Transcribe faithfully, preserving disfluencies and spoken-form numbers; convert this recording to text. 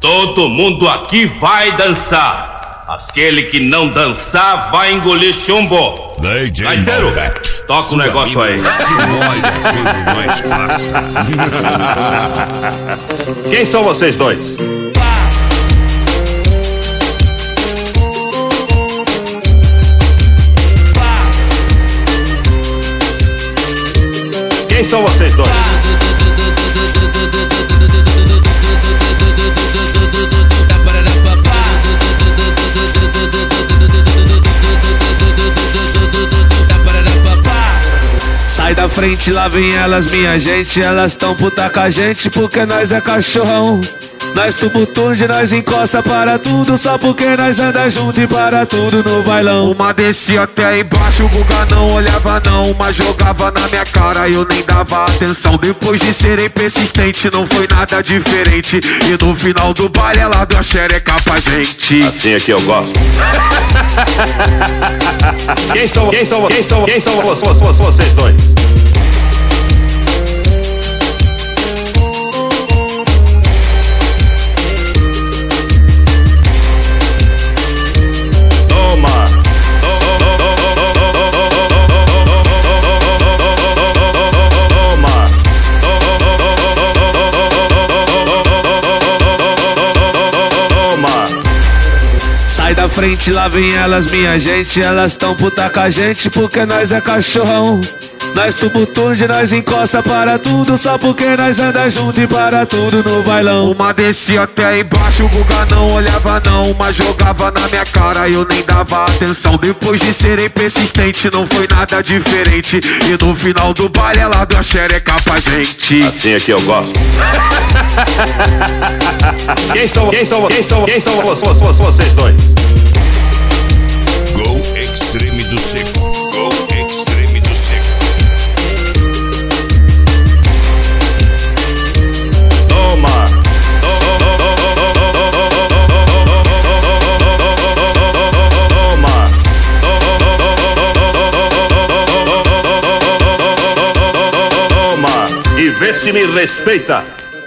Todo mundo aqui vai dançar. Aquele que não dançar vai engolir chumbo. D J Gaiteiro, toca o negócio aí. Se molha quando nós passa. Quem são vocês dois? Quem são vocês dois? Sai da frente, lá vem elas, minha gente. Elas tão puta com a gente porque nós é cachorrão. Nós tumultude, nós encosta para tudo, só porque nós anda junto e para tudo no bailão. Uma descia até embaixo, o Guga não olhava não. Uma jogava na minha cara e eu nem dava atenção. Depois de serem persistente, não foi nada diferente. E no final do baile ela deu a xereca pra gente. Assim é que eu gosto. Quem são, quem são, quem são, quem são vocês, vocês dois? Sai da frente, lá vem elas, minha gente. Elas tão puta com a gente porque nós é cachorrão. Nós tumultude, nós encosta para tudo, só porque nós anda junto e para tudo no bailão. Uma descia até embaixo, o Guga não olhava não. Uma jogava na minha cara e eu nem dava atenção. Depois de serem persistente, não foi nada diferente. E no final do baile ela deu a xereca pra gente. Assim é que eu gosto. Quem são, quem são, quem são, quem são vocês dois? Go Extreme do Seco. Go Extreme do Seco. Toma. Toma. Toma. E vê se me respeita.